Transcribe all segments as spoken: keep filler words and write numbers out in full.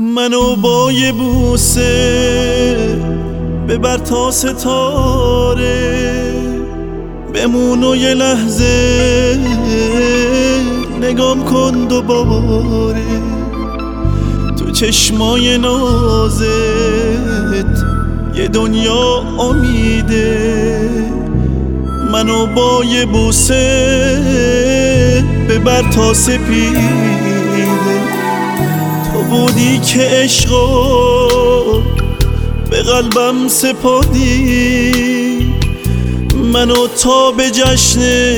منو با یه بوسه ببر تا ستاره، بمون و یه لحظه نگام کن دوباره. تو چشمای نازت یه دنیا امیده، منو با یه بوسه ببر تا سپیده. تو بودی که عشقو به قلبم سپردی، منو تا به جشن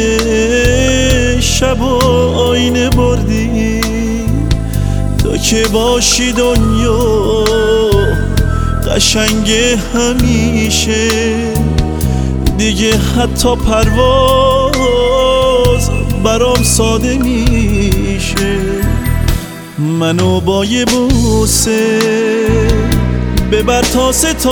شب و آینه بردی. تو که باشی دنیا قشنگ همیشه، دیگه حتی پرواز برام ساده میشه. منو با یه بوسه ببر تا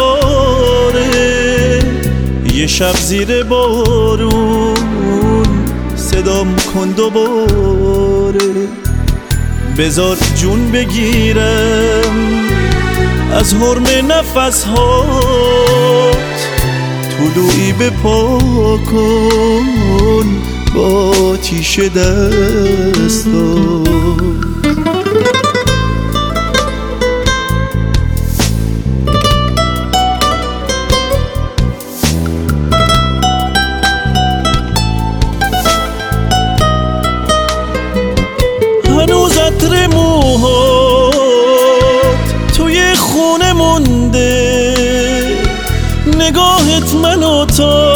ستاره، یه شب زیر بارون صدام کن دوباره. بذار جون بگیرم از حرم نفس هات، طلوعی به پا کن با آتیش دستات. هنوز عطر موهات توی خونه مونده، نگاهت منو تا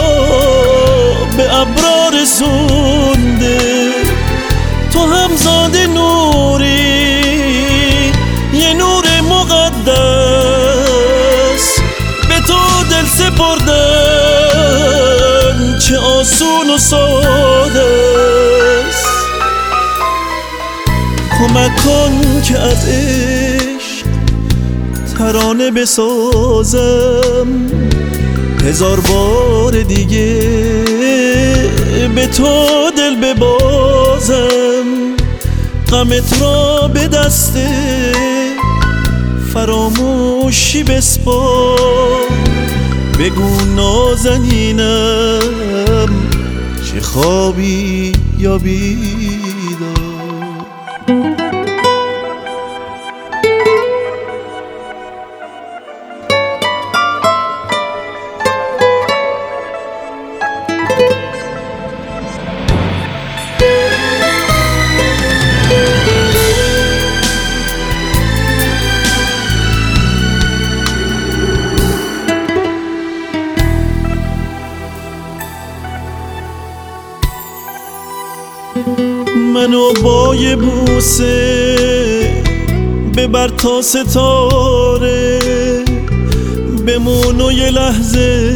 به ابرا رسونده. تو همزاد نوری، یه نور مقدس، به تو دل سپردن چه آسون و ساده است. کمک کن که از عشق ترانه بسازم، هزار بار دیگه به تو دل ببازم. غمت را به دست فراموشی بسپار، بگو نازنینم چه خوابی یا بیدار. منو با یه بوسه ببر تا ستاره، بمون و یه لحظه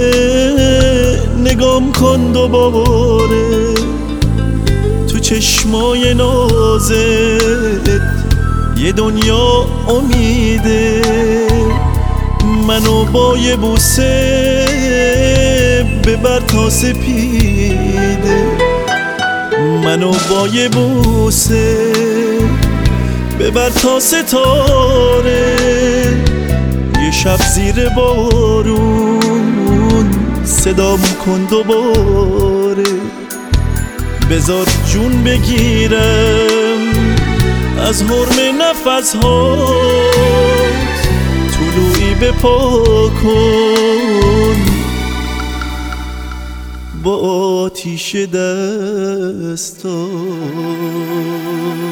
نگام کن دوباره. تو چشمای نازت یه دنیا امیده، منو با یه بوسه ببر تا سپیده. منو با یه بوسه ببر تا ستاره، یه شب زیر بارون صدام کن دوباره. بذار جون بگیرم از حرم نفس هات، طلوعی به پا کن با آتیش دستات.